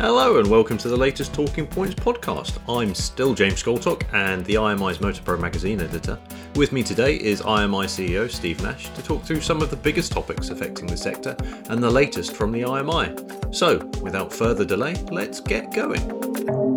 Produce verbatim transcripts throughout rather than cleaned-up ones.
Hello and welcome to the latest Talking Points podcast. I'm still James Skoltok and the I M I's Motor Pro magazine editor. With me today is I M I C E O Steve Nash to talk through some of the biggest topics affecting the sector and the latest from the I M I. So, without further delay, let's get going.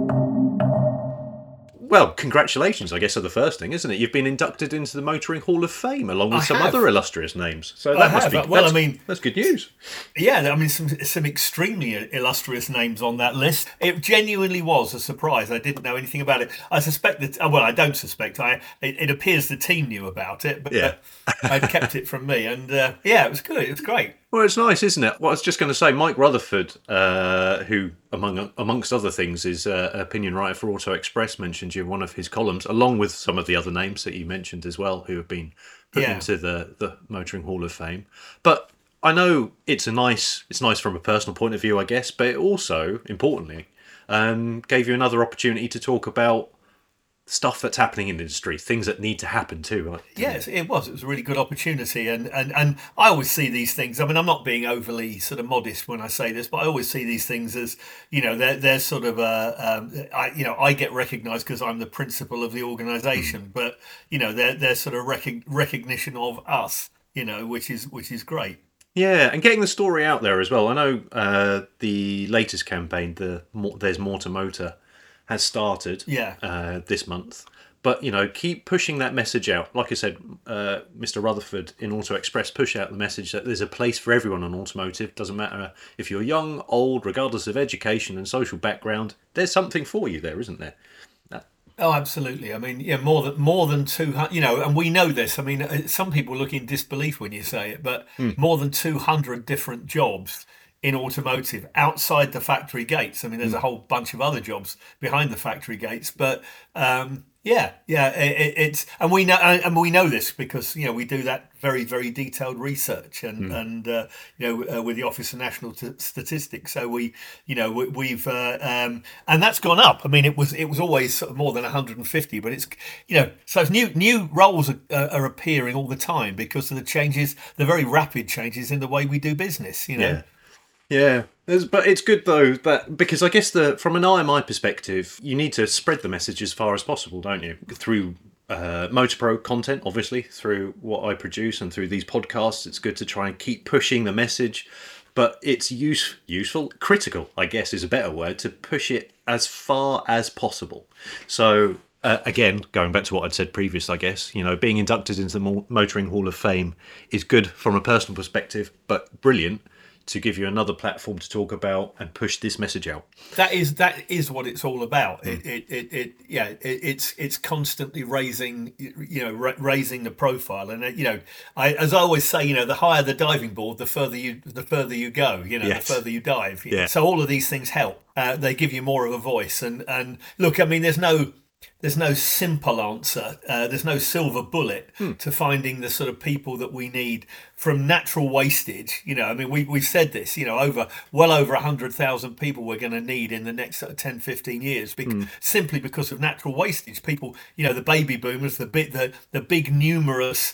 Well, congratulations, I guess, are the first thing, isn't it? You've been inducted into the Motoring Hall of Fame along with I some have. other illustrious names. So that I must have. be Well, that's, I mean, that's good news. Yeah, I mean, some some extremely illustrious names on that list. It genuinely was a surprise. I didn't know anything about it. I suspect that. Well, I don't suspect. I it, it appears the team knew about it, but Yeah. I'd kept it from me. And uh, yeah, it was good. It was great. Well, it's nice, isn't it? Well, I was just going to say, Mike Rutherford, uh, who, among amongst other things, is uh, opinion writer for Auto Express, mentioned you in one of his columns, along with some of the other names that you mentioned as well, who have been put Yeah. into the, the Motoring Hall of Fame. But I know it's a nice, it's nice from a personal point of view, I guess, but it also, importantly, um, gave you another opportunity to talk about stuff that's happening in the industry, things that need to happen too. Right? Yes, it was. It was a really good opportunity, and, and and I always see these things. I mean, I'm not being overly sort of modest when I say this, but I always see these things as, you know, they're they're sort of uh, um, I you know I get recognised because I'm the principal of the organisation, mm. but you know they're they're sort of rec- recognition of us, you know, which is which is great. Yeah, and getting the story out there as well. I know uh, the latest campaign, the more, There's More to Motor, has started yeah. uh, this month. But, you know, keep pushing that message out. Like I said, uh, Mister Rutherford in Auto Express pushed out the message that there's a place for everyone in automotive. Doesn't matter if you're young, old, regardless of education and social background. There's something for you there, isn't there? That- Oh, absolutely. I mean, yeah, more than more than two hundred. You know, and we know this. I mean, some people look in disbelief when you say it, but mm. more than two hundred different jobs in automotive outside the factory gates. I mean, there's mm. a whole bunch of other jobs behind the factory gates, but um, yeah, yeah, it, it's and we know and we know this because you know we do that very very detailed research and mm. and uh, you know uh, with the Office of National T- Statistics. So we you know we, we've uh, um, and that's gone up. I mean, it was it was always sort of more than one hundred fifty, but it's you know so new new roles are, uh, are appearing all the time because of the changes, the very rapid changes in the way we do business. You know. Yeah. Yeah, There's, but it's good though that because I guess the from an I M I perspective, you need to spread the message as far as possible, don't you? Through uh, Motor Pro content, obviously, through what I produce and through these podcasts, it's good to try and keep pushing the message. But it's use, useful, critical, I guess, is a better word, to push it as far as possible. So. Uh, again, going back to what I'd said previous, I guess, you know, being inducted into the Motoring Hall of Fame is good from a personal perspective, but brilliant to give you another platform to talk about and push this message out. That is that is what it's all about. Mm. It, it, it, it yeah. It, it's it's constantly raising you know ra- raising the profile, and uh, you know, I, as I always say, you know, the higher the diving board, the further you the further you go. You know, yes. the further you dive. Yeah. So all of these things help. Uh, they give you more of a voice, and and look, I mean, there's no. There's no simple answer. Uh, there's no silver bullet hmm. to finding the sort of people that we need from natural wastage. You know, I mean, we, we've said this, you know, over well over one hundred thousand people we're going to need in the next sort of ten, fifteen years be- hmm. simply because of natural wastage. People, you know, the baby boomers, the bit, the, the big numerous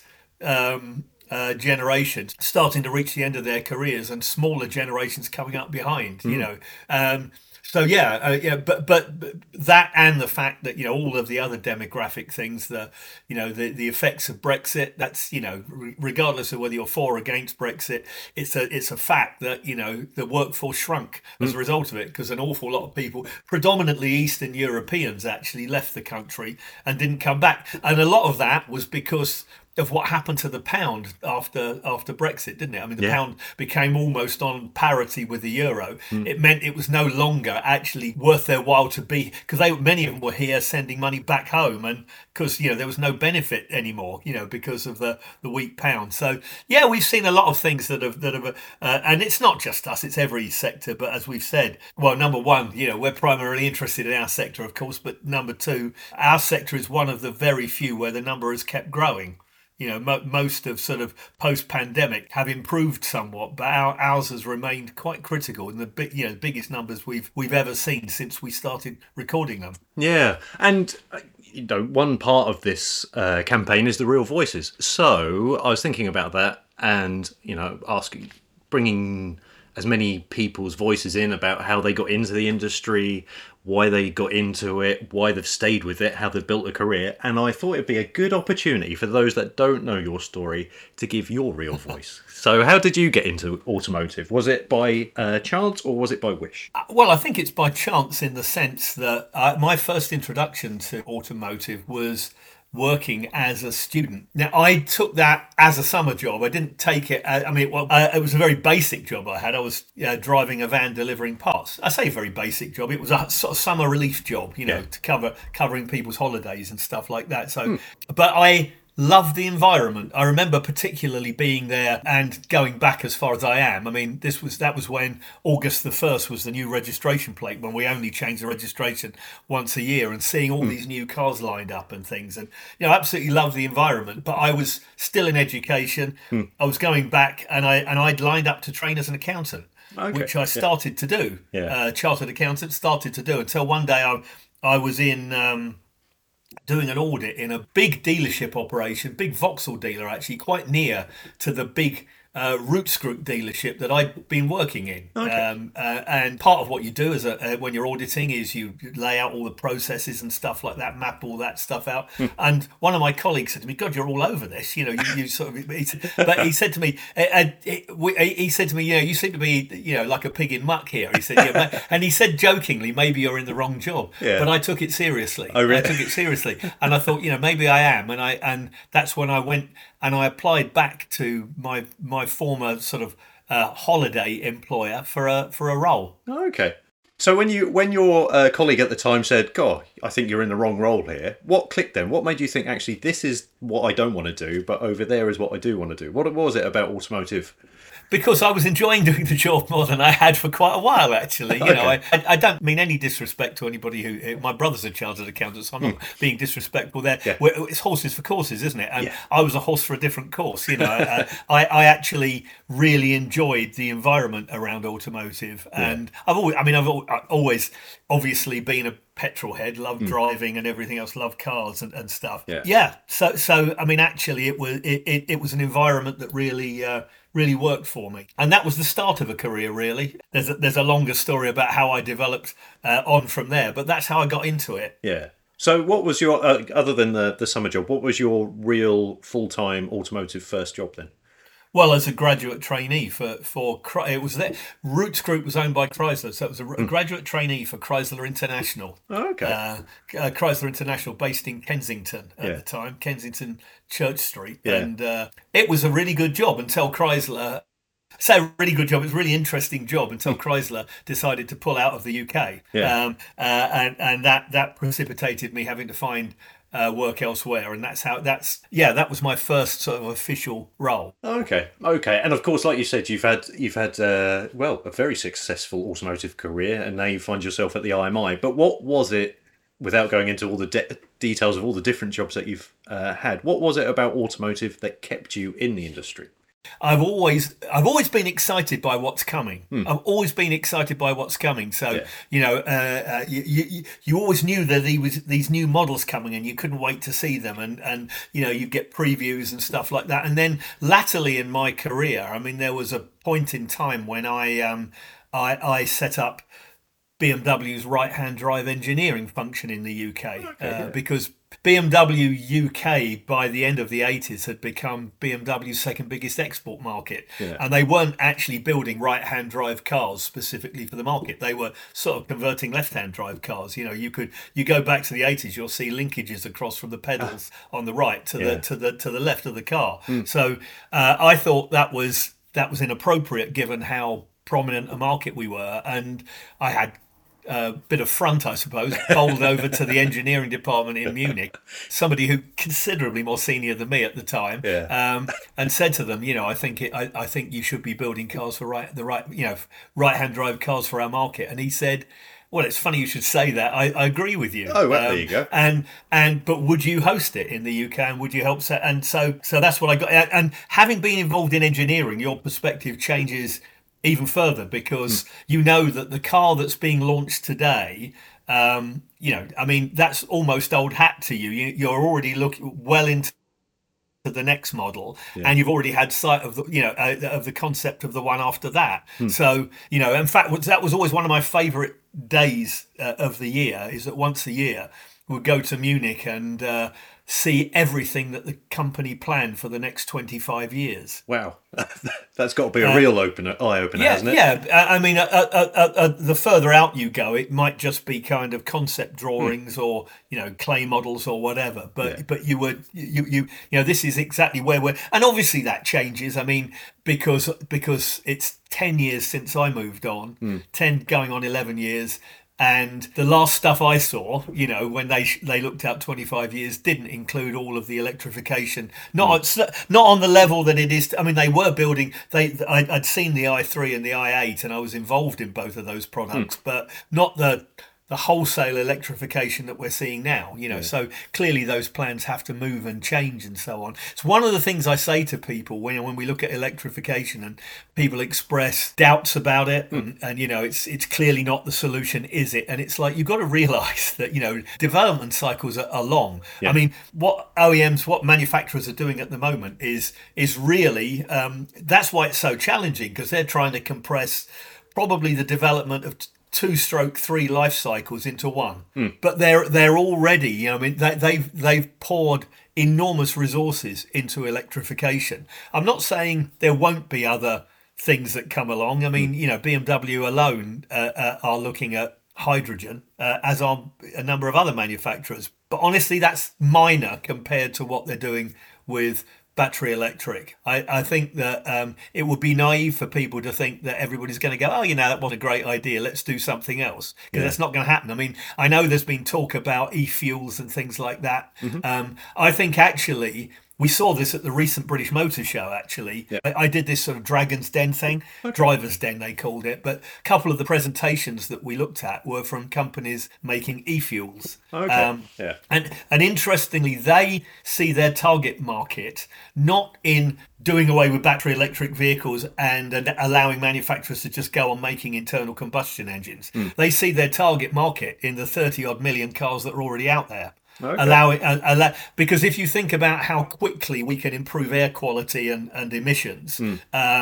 um, uh, generations starting to reach the end of their careers and smaller generations coming up behind, hmm. you know. Um, So yeah, uh, yeah, but, but but that and the fact that you know all of the other demographic things, the you know the, the effects of Brexit. That's you know re- regardless of whether you're for or against Brexit, it's a it's a fact that you know the workforce shrunk as mm. a result of it because an awful lot of people, predominantly Eastern Europeans, actually left the country and didn't come back, and a lot of that was because of what happened to the pound after after Brexit, didn't it? I mean, the yeah. pound became almost on parity with the euro. Mm. It meant it was no longer actually worth their while to be because they many of them were here sending money back home, and because you know there was no benefit anymore, you know, because of the, the weak pound. So yeah, we've seen a lot of things that have that have, uh, and it's not just us; it's every sector. But as we've said, well, number one, you know, we're primarily interested in our sector, of course, but number two, our sector is one of the very few where the number has kept growing. You know, mo- most of sort of post-pandemic have improved somewhat, but our, ours has remained quite critical in the big, you know, biggest numbers we've we've ever seen since we started recording them. Yeah, and you know, one part of this uh, campaign is the real voices. So I was thinking about that, and you know, asking, bringing as many people's voices in about how they got into the industry, why they got into it, why they've stayed with it, how they've built a career. And I thought it'd be a good opportunity for those that don't know your story to give your real voice. So how did you get into automotive? Was it by uh, chance or was it by wish? Well, I think it's by chance in the sense that uh, my first introduction to automotive was working as a student. Now, I took that as a summer job. I didn't take it. I mean, well, uh, it was a very basic job I had. I was uh, driving a van delivering parts. I say very basic job. It was a sort of summer relief job, you know, Yeah. to cover covering people's holidays and stuff like that. So, but I loved the environment. I remember particularly being there and going back as far as I am. I mean, this was that was when August the first was the new registration plate, when we only changed the registration once a year, and seeing all these new cars lined up and things. And, you know, absolutely loved the environment. But I was still in education. I was going back and I and I'd lined up to train as an accountant, Okay. which I started to do. Yeah. Uh, chartered accountant, started to do until one day I I was in um, doing an audit in a big dealership operation, big Vauxhall dealer actually, quite near to the big uh, Roots Group dealership that I'd been working in. Okay. Um, uh, and part of what you do as a, uh, when you're auditing is you lay out all the processes and stuff like that, map all that stuff out. And one of my colleagues said to me, "God, you're all over this." You know, you, you sort of. He said, but he said to me, uh, uh, it- we- he said to me, "You know, you seem to be, you know, like a pig in muck here." He said, "Yeah," ma- and he said jokingly, "Maybe you're in the wrong job." Yeah. But I took it seriously. Oh, really? I took it seriously, and I thought, you know, maybe I am, and I and that's when I went and I applied back to my my former sort of uh, holiday employer for a for a role. Okay. So when you when your uh, colleague at the time said, "God, I think you're in the wrong role here," what clicked then? What made you think, actually, this is what I don't want to do, but over there is what I do want to do? What was it about automotive? Because I was enjoying doing the job more than I had for quite a while, actually. You know, Okay. I, I I don't mean any disrespect to anybody who. My brother's a chartered accountant, so I'm not being disrespectful there. Yeah. We're- It's horses for courses, isn't it? And Yeah. I was a horse for a different course. You know, I, I, I actually really enjoyed the environment around automotive, and I've always, I mean, I've al- I've always obviously been a petrol head, loved driving and everything else, loved cars and, and stuff. Yeah. Yeah. So, so I mean, actually, it was it, it, it was an environment that really uh, really worked for me, and that was the start of a career. Really, there's a, there's a longer story about how I developed uh, on from there, but that's how I got into it. Yeah. So what was your, uh, other than the, the summer job, what was your real full-time automotive first job then? Well, as a graduate trainee for for Chr- it was there. Roots Group was owned by Chrysler, so it was a, a graduate trainee for Chrysler International. Oh, okay. Uh, uh, Chrysler International, based in Kensington at Yeah. the time, Kensington Church Street, Yeah. and uh, it was a really good job until Chrysler. So a really good job. It was a really interesting job until Chrysler decided to pull out of the U K, Yeah. um, uh, and and that that precipitated me having to find uh, work elsewhere, and that's how that's yeah that was my first sort of official role. Okay, okay, and of course, like you said, you've had you've had uh, well a very successful automotive career, and now you find yourself at the I M I. But what was it, without going into all the de- details of all the different jobs that you've uh, had? What was it about automotive that kept you in the industry? I've always I've always been excited by what's coming. I've always been excited by what's coming. So Yeah. you know, uh, uh, you, you you always knew that there was these new models coming, and you couldn't wait to see them. And and you know, you get previews and stuff like that. And then latterly in my career, I mean, there was a point in time when I um I I set up B M W's right-hand drive engineering function in the U K, uh, yeah. because B M W U K by the end of the eighties had become B M W's second biggest export market, Yeah. and they weren't actually building right-hand drive cars specifically for the market. They were sort of converting left-hand drive cars. You know, you could you go back to the eighties, you'll see linkages across from the pedals on the right to Yeah. the to the to the left of the car. So uh, I thought that was that was inappropriate given how prominent a market we were, and I had a bit of front, I suppose, bowled over to the engineering department in Munich, somebody who considerably more senior than me at the time, Yeah. um, and said to them, you know, I think it, I, I think you should be building cars for right the right, you know, right-hand drive cars for our market. And he said, well, it's funny you should say that. I, I agree with you. Oh, well, there you go. And and but would you host it in the U K, and would you help set? And so so that's what I got. And having been involved in engineering, your perspective changes even further, because you know that the car that's being launched today, um, you know, I mean, that's almost old hat to you. you you're already looking well into to the next model, Yeah. and you've already had sight of the, you know, uh, of the concept of the one after that. Hmm. So, you know, in fact, that was always one of my favourite days uh, of the year. Is that once a year we'd go to Munich and uh, see everything that the company planned for the next twenty-five years. Wow, that's got to be a real opener, eye opener, Yeah, hasn't it? yeah. I I mean, uh, uh, uh, uh, the further out you go, it might just be kind of concept drawings or, you know, clay models or whatever. But Yeah. but you would you you you know, this is exactly where we're, and obviously that changes. I mean, because because it's ten years since I moved on, ten going on eleven years. And the last stuff I saw, you know, when they they looked out twenty-five years, didn't include all of the electrification. Not on, not on the level that it is. I mean, they were building. They I, I'd seen the i three and the i eight, and I was involved in both of those products, but not the the wholesale electrification that we're seeing now. You know, Yeah. so clearly those plans have to move and change and so on. It's one of the things I say to people when when we look at electrification and people express doubts about it, and, and you know, it's it's clearly not the solution, is it? And it's like, you've got to realise that, you know, development cycles are, are long. Yeah. I mean, what O E Ms, what manufacturers are doing at the moment is is really um, that's why it's so challenging, because they're trying to compress probably the development of t- two stroke three life cycles into one. But they're they're already, you know, I mean, they, they've they've poured enormous resources into electrification. I'm not saying there won't be other things that come along. I mean, you know, B M W alone uh, uh, are looking at hydrogen, uh, as are a number of other manufacturers. But honestly, that's minor compared to what they're doing with battery electric. I, I think that um, it would be naive for people to think that everybody's going to go, oh, you know, that was a great idea, let's do something else. Because Yeah. that's not going to happen. I mean, I know there's been talk about e-fuels and things like that. Um, I think actually, we saw this at the recent British Motor Show, actually. Yeah. I, I did this sort of Dragon's Den thing, Driver's Den they called it. But a couple of the presentations that we looked at were from companies making e-fuels. Okay. Yeah. And and interestingly, they see their target market not in doing away with battery electric vehicles and, and allowing manufacturers to just go on making internal combustion engines. They see their target market in the thirty odd million cars that are already out there. Okay. Allowing uh, allow, because if you think about how quickly we can improve air quality and, and emissions, um,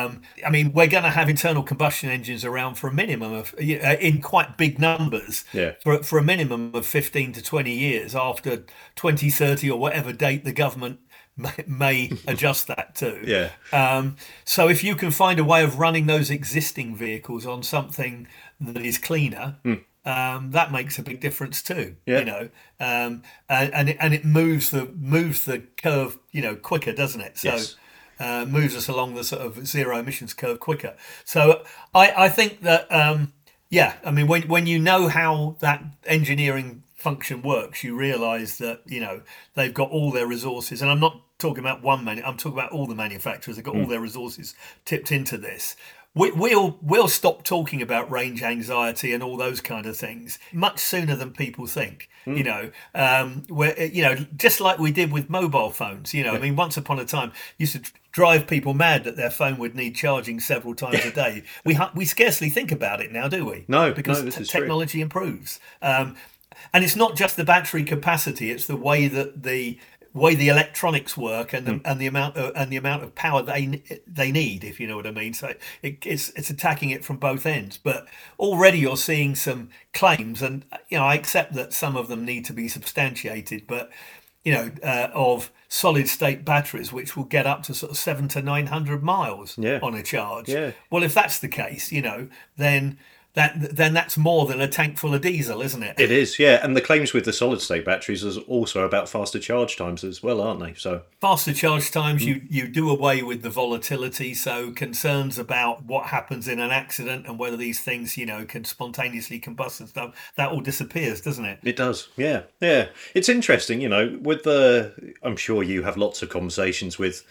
I mean, we're going to have internal combustion engines around for a minimum of, uh, in quite big numbers, Yeah. for for a minimum of fifteen to twenty years after twenty thirty or whatever date the government may, may adjust that to. Yeah. Um, so if you can find a way of running those existing vehicles on something that is cleaner, um, that makes a big difference too. Yeah. You know, um, and and it, and it moves the moves the curve, you know, quicker, doesn't it? So. Yes. Uh, moves us along the sort of zero emissions curve quicker. So I, I think that um, yeah, I mean, when when you know how that engineering function works, you realise that, you know, they've got all their resources, and I'm not talking about one man. I'm talking about all the manufacturers. They've got all their resources tipped into this. We, we'll we'll stop talking about range anxiety and all those kind of things much sooner than people think. You know, um, where you know, just like we did with mobile phones. You know, I mean, once upon a time, used to drive people mad that their phone would need charging several times a day. We ha- we scarcely think about it now, do we? No, because no, this t- is true. technology improves. Um, and it's not just the battery capacity; it's the way that the way the electronics work and the, Hmm. and the amount of, and the amount of power they they need, if you know what I mean. So it, it's it's attacking it from both ends. But already you're seeing some claims, and you know, I accept that some of them need to be substantiated, but you know, uh, of solid state batteries which will get up to sort of seven to nine hundred miles Yeah. on a charge. Yeah. Well, if that's the case, you know, then that then that's more than a tank full of diesel, isn't it? It is, yeah. And the claims with the solid state batteries is also about faster charge times as well, aren't they? So Faster charge times, you, you do away with the volatility, so concerns about what happens in an accident and whether these things, you know, can spontaneously combust and stuff, that all disappears, doesn't it? it does, yeah, yeah. It's interesting, you know, with the. I'm sure you have lots of conversations with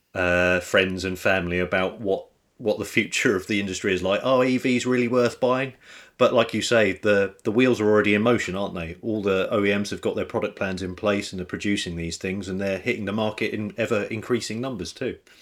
uh, friends and family about what what the future of the industry is like. Are E Vs really worth buying? But like you say, the the wheels are already in motion, aren't they? All the O E Ms have got their product plans in place and they're producing these things, and they're hitting the market in ever increasing numbers too.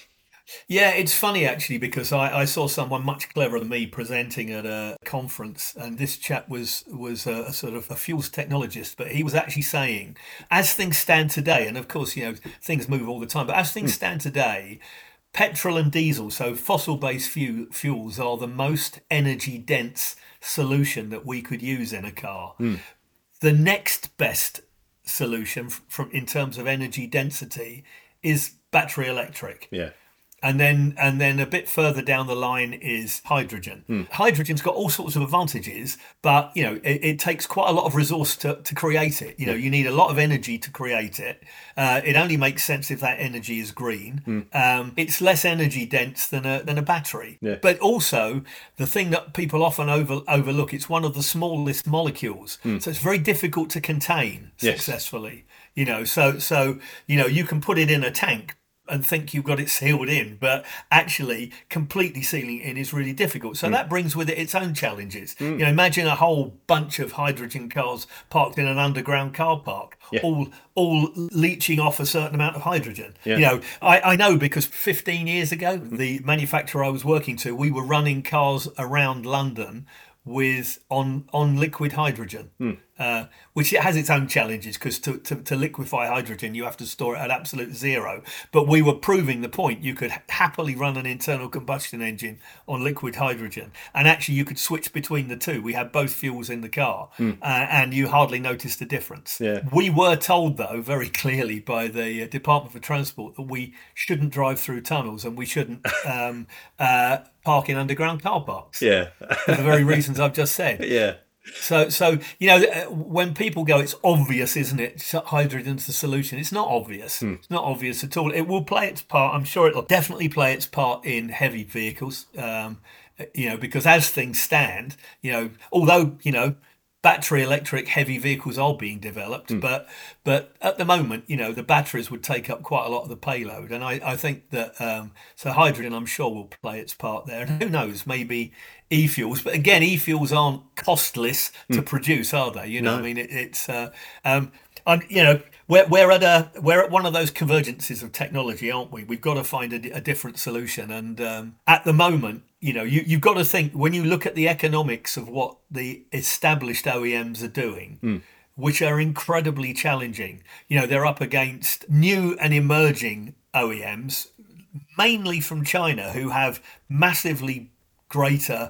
Yeah, it's funny actually because I, I saw someone much cleverer than me presenting at a conference, and this chap was was a, a sort of a fuels technologist, but he was actually saying, as things stand today, and of course you know things move all the time, but as things Mm. stand today, petrol and diesel, so fossil-based fu- fuels, are the most energy-dense solution that we could use in a car. Mm. The next best solution f- from in terms of energy density is battery electric. Yeah. And then and then a bit further down the line is hydrogen. Mm. Hydrogen's got all sorts of advantages, but you know it, it takes quite a lot of resource to, to create it. You know, Yeah. you need a lot of energy to create it. Uh, it only makes sense if that energy is green. Mm. Um, it's less energy dense than a than a battery. Yeah. But also the thing that people often over, overlook, it's one of the smallest molecules, Mm. so it's very difficult to contain Yes. successfully. You know, so so you know you can put it in a tank and think you've got it sealed in, but actually completely sealing it in is really difficult. So Mm. that brings with it its own challenges. Mm. You know, imagine a whole bunch of hydrogen cars parked in an underground car park, Yeah. all all leaching off a certain amount of hydrogen. Yeah. You know, I, I know because fifteen years ago, the manufacturer I was working to, we were running cars around London with on on liquid hydrogen, Mm. uh, which it has its own challenges because to, to, to liquefy hydrogen you have to store it at absolute zero. But we were proving the point you could happily run an internal combustion engine on liquid hydrogen, and actually you could switch between the two. We had both fuels in the car, Mm. uh, and you hardly noticed the difference. Yeah. We were told though very clearly by the uh, Department for Transport that we shouldn't drive through tunnels and we shouldn't um, uh, park in underground car parks Yeah. for the very reasons I've just said. Yeah. So, so you know, uh, when people go, it's obvious, isn't it? Hydrogen's the solution. It's not obvious. Hmm. It's not obvious at all. It will play its part. I'm sure it'll definitely play its part in heavy vehicles. Um, you know, because as things stand, you know, although you know, battery electric heavy vehicles are being developed, Hmm. but but at the moment, you know, the batteries would take up quite a lot of the payload, and I, I think that um, so hydrogen, I'm sure, will play its part there. And who knows, maybe e-fuels, but again, e-fuels aren't costless to produce, are they? You know, No. I mean, it, it's uh, um, I'm, you know, we're we're at a we're at one of those convergences of technology, aren't we? We've got to find a, a different solution, and um, at the moment, you know, you you've got to think when you look at the economics of what the established O E Ms are doing. Mm. Which are incredibly challenging. You know, they're up against new and emerging O E Ms, mainly from China, who have massively greater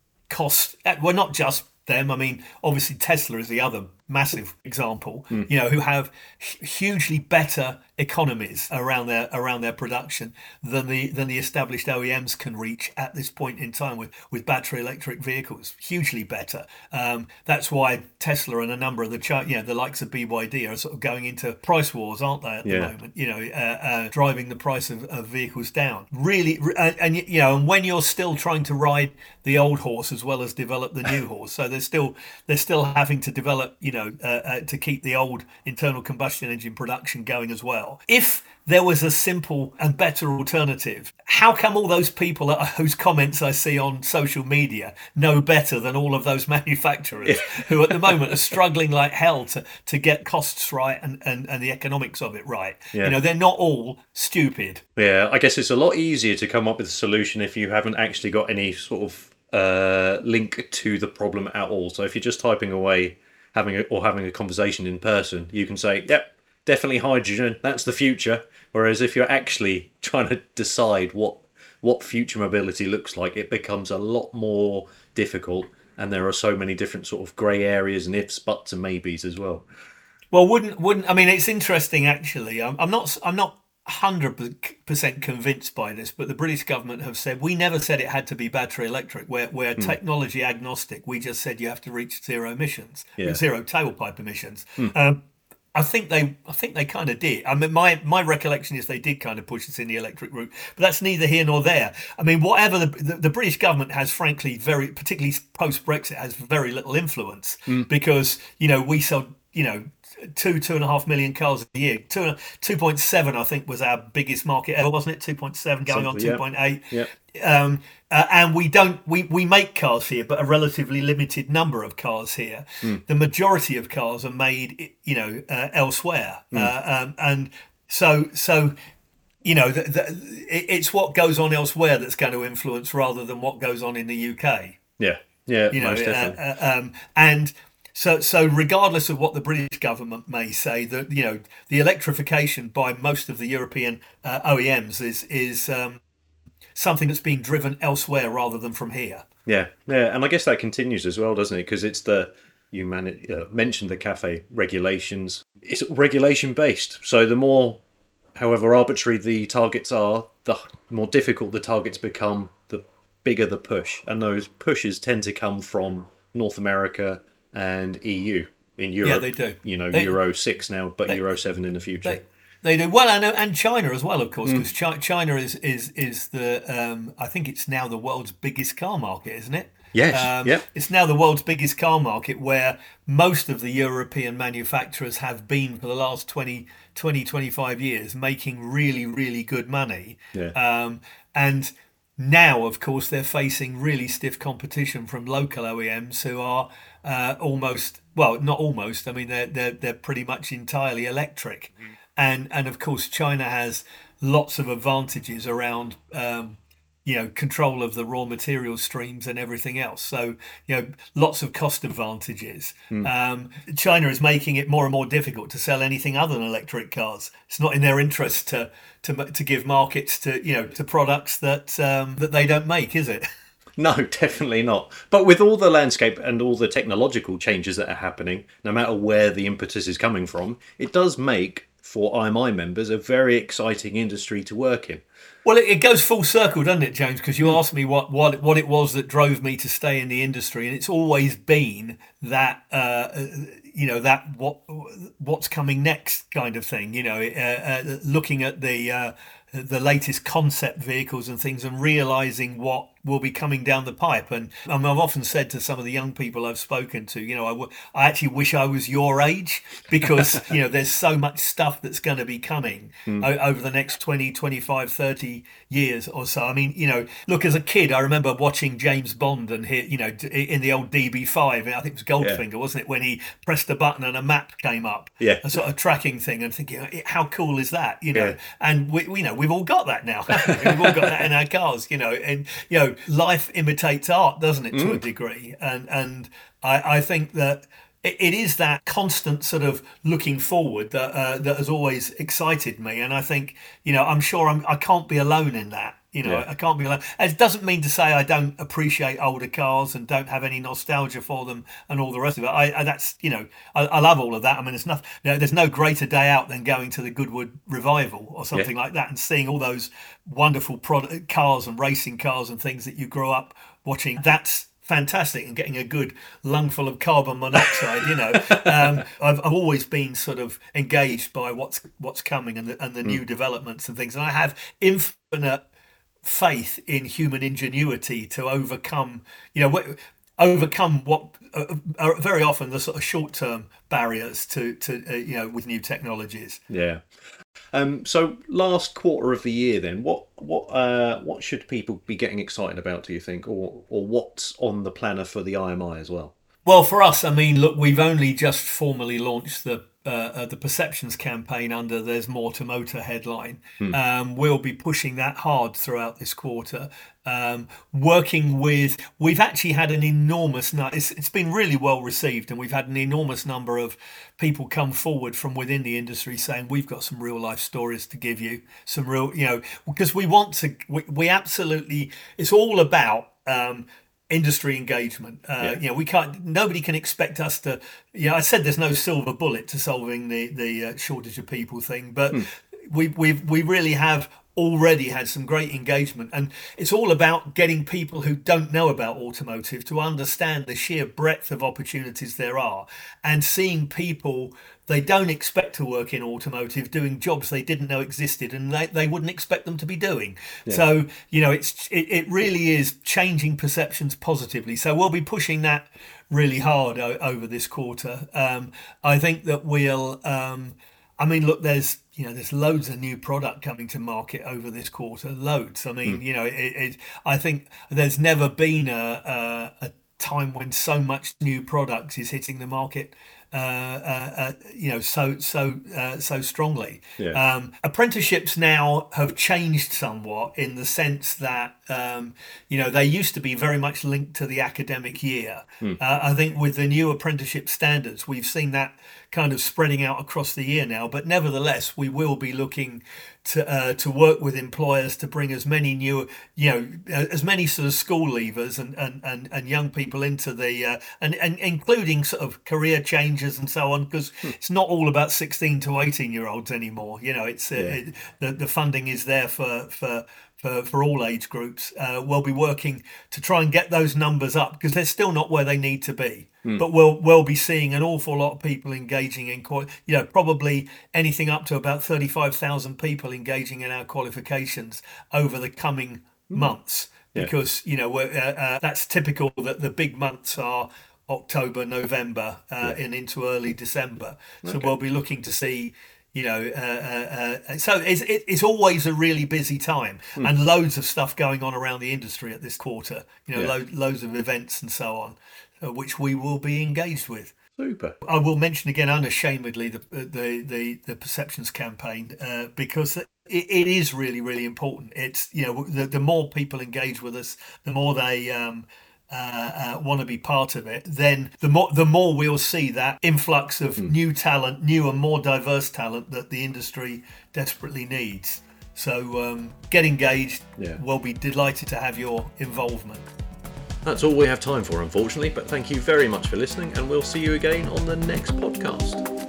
cost. Well, not just them. I mean, obviously Tesla is the other massive example. Mm. You know, who have hu- hugely better economies around their around their production than the than the established O E Ms can reach at this point in time with with battery electric vehicles. Hugely better. Um, that's why Tesla and a number of the Chi- you know the likes of B Y D are sort of going into price wars, aren't they? At the Yeah. moment, you know, uh, uh, driving the price of, of vehicles down. Really, re- and, and you know, and when you're still trying to ride the old horse as well as develop the new horse, so they're still they're still having to develop, you know, uh, uh, to keep the old internal combustion engine production going as well. If there was a simple and better alternative, how come all those people uh, whose comments I see on social media know better than all of those manufacturers who at the moment are struggling like hell to, to get costs right and, and, and the economics of it right? Yeah. You know, they're not all stupid. Yeah, I guess it's a lot easier to come up with a solution if you haven't actually got any sort of uh, link to the problem at all. So if you're just typing away, having a, or having a conversation in person, you can say, "Yep, definitely hydrogen. That's the future." Whereas if you're actually trying to decide what what future mobility looks like, it becomes a lot more difficult, and there are so many different sort of grey areas and ifs, buts, and maybes as well. Well, wouldn't wouldn't I mean? It's interesting actually. I'm, I'm not I'm not one hundred percent convinced by this, but the British government have said we never said it had to be battery electric. We're we're technology agnostic. We just said you have to reach zero emissions, Yeah. zero tailpipe emissions. Um, I think they, I think they kind of did. I mean, my my recollection is they did kind of push us in the electric route, but that's neither here nor there. I mean, whatever the the, the British government has, frankly, very particularly post Brexit, has very little influence because you know we sell you know two two and a half million cars a year. Two two point seven, I think, was our biggest market ever, wasn't it? Two point seven going on Something, yeah. two point eight. Yeah. Um, uh, and we don't we, we make cars here, but a relatively limited number of cars here. The majority of cars are made, you know, uh, elsewhere, uh, um, and so so you know, the, the, it, it's what goes on elsewhere that's going to influence rather than what goes on in the U K. Yeah, yeah, You know, most uh, definitely. uh, um, and so so regardless of what the British government may say, that you know the electrification by most of the European uh, O E Ms is is um, something that's being driven elsewhere rather than from here. Yeah, yeah, and I guess that continues as well, doesn't it? Because it's the you man- uh, mentioned the cafe regulations. It's regulation based, so the more, however arbitrary the targets are, the more difficult the targets become. The bigger the push, and those pushes tend to come from North America and E U. In Yeah, Europe, they do. you know, They Euro six now, but they Euro seven in the future. they, they do well, and and China as well, of course, Mm. because China is is is the um, I think it's now the world's biggest car market, isn't it? Yes, Um, yep, it's now the world's biggest car market where most of the European manufacturers have been for the last twenty, twenty, twenty-five years, making really, really good money. yeah, Um, and now, of course, they're facing really stiff competition from local O E Ms who are uh, almost, well, not almost. I mean, they're they're they're pretty much entirely electric, and and of course, China has lots of advantages around. Um, you know, control of the raw material streams and everything else. So, you know, lots of cost advantages. mm. Um, China is making it more and more difficult to sell anything other than electric cars. It's not in their interest to to to give markets to you know to products that um, that they don't make, is it? No, definitely not. But with all the landscape and all the technological changes that are happening, no matter where the impetus is coming from, it does make for I M I members a very exciting industry to work in. Well, it, it goes full circle, doesn't it, James? Because you Mm. asked me what, what what it was that drove me to stay in the industry, and it's always been that uh, you know that what what's coming next kind of thing. You know, uh, uh, looking at the uh, the latest concept vehicles and things, and realizing what will be coming down the pipe. And um, I've often said to some of the young people I've spoken to, you know, I, w- I actually wish I was your age because, you know, there's so much stuff that's going to be coming Mm. o- over the next twenty, twenty-five, thirty years or so. I mean, you know, look, as a kid, I remember watching James Bond and hear, you know, d- in the old D B five, I think it was Yeah, Goldfinger, wasn't it, when he pressed a button and a map came up, yeah, a sort of tracking thing, and thinking, how cool is that, you yeah. know? And we, we you know, we've all got that now. haven't we? We've all got that in our cars, you know, and you know, life imitates art, doesn't it, to a Mm. degree? And and I, I think that it, it is that constant sort of looking forward that uh, that has always excited me. And I think, you know, I'm sure I'm, I can't be alone in that. You know, Yeah. I can't be alone. It doesn't mean to say I don't appreciate older cars and don't have any nostalgia for them and all the rest of it. I, I that's you know, I, I love all of that. I mean, there's nothing. You know, there's no greater day out than going to the Goodwood Revival or Yeah. something like that and seeing all those wonderful product cars and racing cars and things that you grew up watching. That's fantastic, and getting a good lungful of carbon monoxide. You know, um, I've, I've always been sort of engaged by what's what's coming and the, and the Mm. new developments and things, and I have infinite faith in human ingenuity to overcome, you know, wh- overcome what uh, are very often the sort of short-term barriers to, to uh, you know, with new technologies. Yeah. Um, so last quarter of the year, then, what what uh, what should people be getting excited about? Do you think, or or what's on the planner for the I M I as well? Well, for us, I mean, look, we've only just formally launched the uh, uh, the perceptions campaign under "There's More to Motor" headline. Hmm. Um, we'll be pushing that hard throughout this quarter. Um, working with, we've actually had an enormous. nu- It's, it's been really well received, and we've had an enormous number of people come forward from within the industry saying we've got some real life stories to give you, some real, you know, because we want to. We, we absolutely. It's all about. Um, industry engagement. Uh, Yeah. you know, we can't. Nobody can expect us to. You know, I said there's no silver bullet to solving the the uh, shortage of people thing, but Hmm. we we we really have already had some great engagement, and it's all about getting people who don't know about automotive to understand the sheer breadth of opportunities there are, and seeing people they don't expect to work in automotive doing jobs they didn't know existed and they, they wouldn't expect them to be doing. Yeah. So, you know, it's it, it really is changing perceptions positively. So we'll be pushing that really hard o- over this quarter. Um, I think that we'll um, I mean, look, there's you know, there's loads of new product coming to market over this quarter. Loads. I Hmm. mean, you know, it, it, I think there's never been a, a, a time when so much new product is hitting the market uh, uh, uh, you know, so so uh, so strongly. Yeah. Um, apprenticeships now have changed somewhat in the sense that um, you know they used to be very much linked to the academic year. Hmm. Uh, I think with the new apprenticeship standards, we've seen that kind of spreading out across the year now. But nevertheless, we will be looking to uh, to work with employers to bring as many new, you know, as many sort of school leavers and and, and, and young people into the uh, and and including sort of career changes and so on, because Hmm. it's not all about sixteen to eighteen year olds anymore. You know, it's uh, Yeah. it, the the funding is there for for. For, for all age groups. Uh, we'll be working to try and get those numbers up because they're still not where they need to be. Hmm. But we'll we'll be seeing an awful lot of people engaging in, qual- you know, probably anything up to about thirty-five thousand people engaging in our qualifications over the coming months. Yeah. Because, you know, we're, uh, uh, that's typical that the big months are October, November, uh, Yeah. and into early December. So Okay. we'll be looking to see, you know, uh, uh, uh, so it's, it, it's always a really busy time Hmm. and loads of stuff going on around the industry at this quarter, you know, Yeah. lo- loads of events and so on, uh, which we will be engaged with. Super. I will mention again unashamedly the the the, the perceptions campaign uh, because it, it is really really important. It's, you know, the, the more people engage with us, the more they um, uh, uh, want to be part of it. Then the more the more we'll see that influx of new talent, new and more diverse talent that the industry desperately needs. So um, get engaged. Yeah. We'll be delighted to have your involvement. That's all we have time for, unfortunately, but thank you very much for listening, and we'll see you again on the next podcast.